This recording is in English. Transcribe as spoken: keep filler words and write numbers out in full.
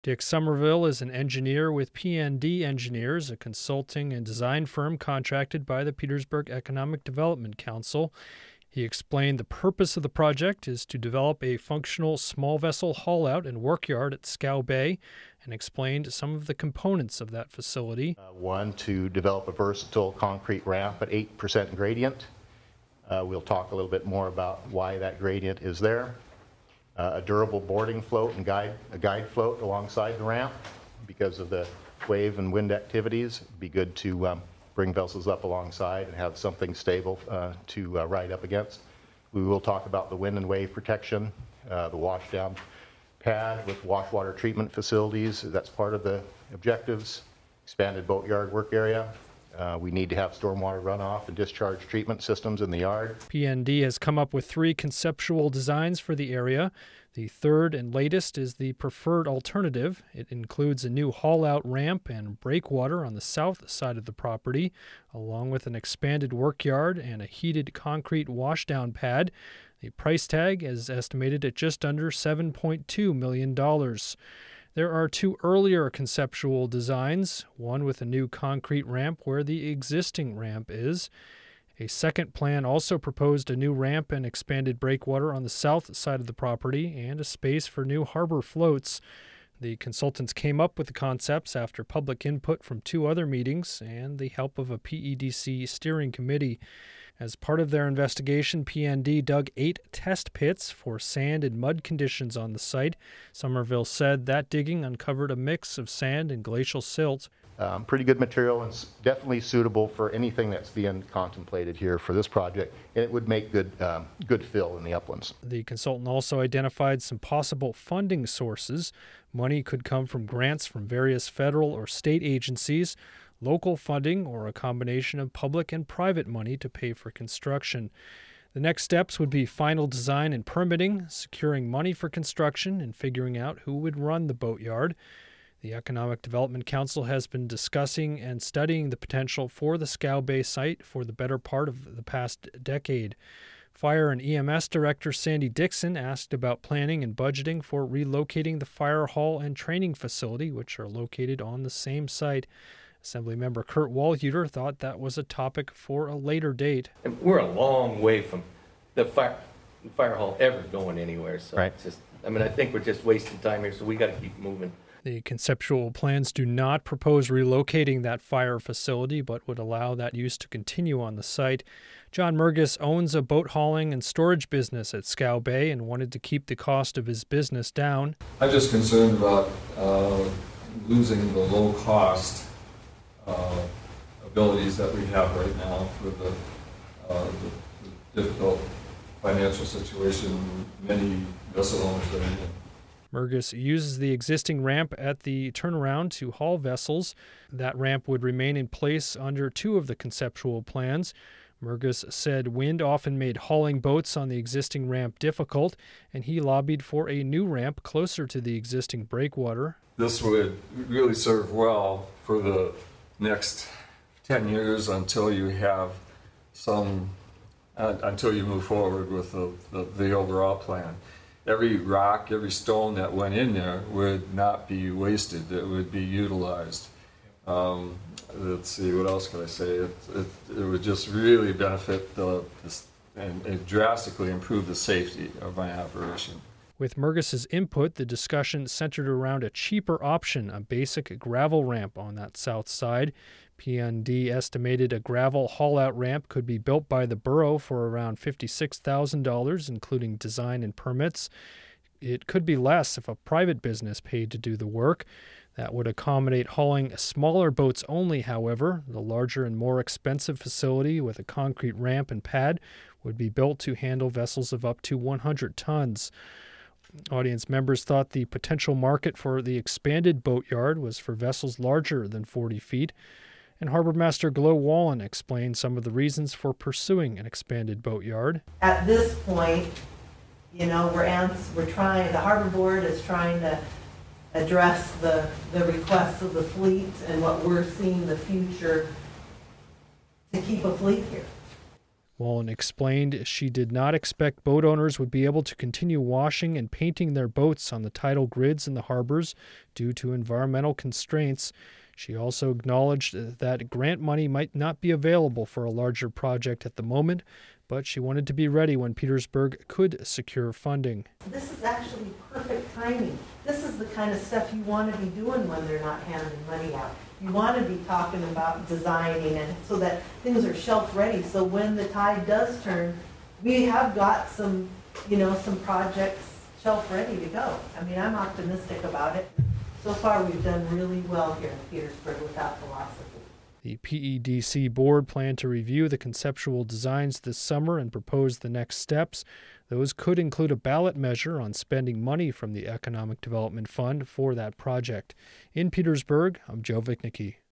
Dick Somerville is an engineer with P N D Engineers, a consulting and design firm contracted by the Petersburg Economic Development Council. He explained the purpose of the project is to develop a functional small vessel haul-out and workyard at Scow Bay, and explained some of the components of that facility. Uh, one, to develop a versatile concrete ramp at eight percent gradient. Uh, we'll talk a little bit more about why that gradient is there. Uh, a durable boarding float and guide, a guide float alongside the ramp because of the wave and wind activities. It'd be good to um, bring vessels up alongside and have something stable uh, to uh, ride up against. We will talk about the wind and wave protection, uh, the washdown pad with wash water treatment facilities. That's part of the objectives. Expanded boatyard work area. Uh, we need to have stormwater runoff and discharge treatment systems in the yard. P N D has come up with three conceptual designs for the area. The third and latest is the preferred alternative. It includes a new haul-out ramp and breakwater on the south side of the property, along with an expanded workyard and a heated concrete washdown pad. The price tag is estimated at just under seven point two million dollars. There are two earlier conceptual designs, one with a new concrete ramp where the existing ramp is. A second plan also proposed a new ramp and expanded breakwater on the south side of the property and a space for new harbor floats. The consultants came up with the concepts after public input from two other meetings and the help of a P E D C steering committee. As part of their investigation, P N D dug eight test pits for sand and mud conditions on the site. Somerville said that digging uncovered a mix of sand and glacial silt. Um, pretty good material and definitely suitable for anything that's being contemplated here for this project. And it would make good, um, good fill in the uplands. The consultant also identified some possible funding sources. Money could come from grants from various federal or state agencies, local funding, or a combination of public and private money to pay for construction. The next steps would be final design and permitting, securing money for construction, and figuring out who would run the boatyard. The Economic Development Council has been discussing and studying the potential for the Scow Bay site for the better part of the past decade. Fire and E M S Director Sandy Dixon asked about planning and budgeting for relocating the fire hall and training facility, which are located on the same site. Assemblymember Kurt Walhuter thought that was a topic for a later date. And we're a long way from the fire, the fire hall ever going anywhere. So right. It's just, I mean, I think we're just wasting time here, so we got to keep moving. The conceptual plans do not propose relocating that fire facility, but would allow that use to continue on the site. John Mergus owns a boat hauling and storage business at Scow Bay and wanted to keep the cost of his business down. I'm just concerned about uh, losing the low cost uh, abilities that we have right now for the, uh, the, the difficult financial situation many vessel owners are in. Mergus uses the existing ramp at the turnaround to haul vessels. That ramp would remain in place under two of the conceptual plans. Mergus said wind often made hauling boats on the existing ramp difficult, and he lobbied for a new ramp closer to the existing breakwater. This would really serve well for the next ten years until you have some, uh, until you move forward with the, the, the overall plan. Every rock, every stone that went in there would not be wasted. It would be utilized. Um, let's see, what else could I say? It, it, it would just really benefit the, the and, and drastically improve the safety of my operation. With Mergus's input, the discussion centered around a cheaper option, a basic gravel ramp on that south side. P N D estimated a gravel haul-out ramp could be built by the borough for around fifty-six thousand dollars, including design and permits. It could be less if a private business paid to do the work. That would accommodate hauling smaller boats only, however. The larger and more expensive facility with a concrete ramp and pad would be built to handle vessels of up to one hundred tons. Audience members thought the potential market for the expanded boatyard was for vessels larger than forty feet. And Harbor Master Glo Wallen explained some of the reasons for pursuing an expanded boatyard. At this point, you know, we're ans- we're trying, the Harbor Board is trying to address the, the requests of the fleet and what we're seeing the future to keep a fleet here. Wallen explained she did not expect boat owners would be able to continue washing and painting their boats on the tidal grids in the harbors due to environmental constraints. She also acknowledged that grant money might not be available for a larger project at the moment, but she wanted to be ready when Petersburg could secure funding. This is actually perfect timing. This is the kind of stuff you want to be doing when they're not handing money out. You want to be talking about designing and so that things are shelf ready. So when the tide does turn, we have got some, you know, some projects shelf ready to go. I mean, I'm optimistic about it. So far, we've done really well here in Petersburg without philosophy. The P E D C board planned to review the conceptual designs this summer and propose the next steps. Those could include a ballot measure on spending money from the Economic Development Fund for that project. In Petersburg, I'm Joe Vichnicki.